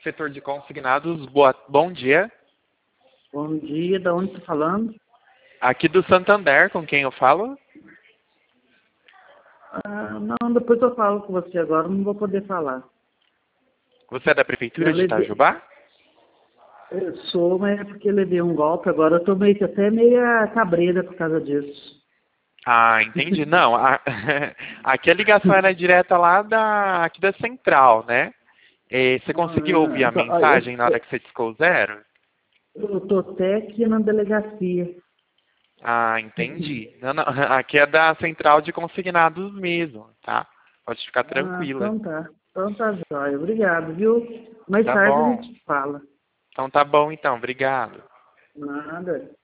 setor de consignados. Bom dia. Bom dia, da onde está falando? Aqui do Santander, com quem eu falo? Não, depois eu falo com você agora, não vou poder falar. Você é da Prefeitura de Itajubá? Eu sou, mas é porque eu levei um golpe agora, eu tô até meia cabreira por causa disso. Ah, entendi. Não, aqui a ligação era direta lá aqui da central, né? Você conseguiu ouvir a mensagem na hora que você discou o 0? Eu tô até aqui na delegacia. Ah, entendi. Não, não, aqui é da central de consignados mesmo, tá? Pode ficar tranquila. Então tá. Então tá jóia. Obrigado, viu? Mais Tá tarde a bom. gente fala. Então tá bom, então. Obrigado. Nada.